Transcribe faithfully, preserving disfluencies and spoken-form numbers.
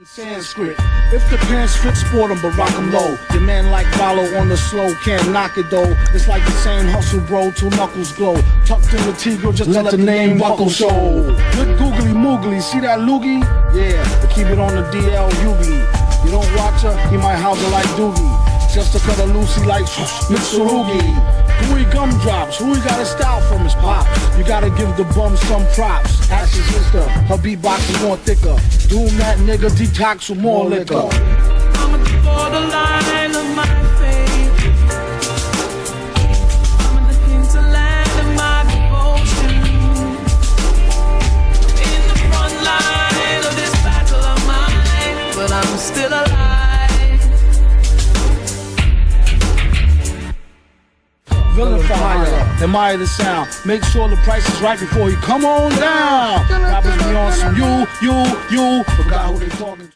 Sanskrit. If the pants fit, sport 'em, but rock 'em low. Your man like follow on the slow, can't knock it though. It's like the same hustle, bro, till knuckles glow. Tucked in the Tigre, just let, let the name buckle show. Good googly moogly, see that loogie? Yeah, but keep it on the D L U B. You don't watch her, he might house her like Doogie. Just to cut a Lucy like Mitsurugi. Who he gumdrops, who he got a style from his pops. You gotta give the bum some props. Ask his sister, her beatbox is more thicker. Doom that nigga, detox with more liquor. I'm at the borderline of my faith. I'm at the hinterland of my devotion. In the front line of this battle of mine, but I'm still alive. Villain for hire, admire the sound. Make sure the price is right before you come on down. Rappers be on some you, you, you. Forgot who they talking to.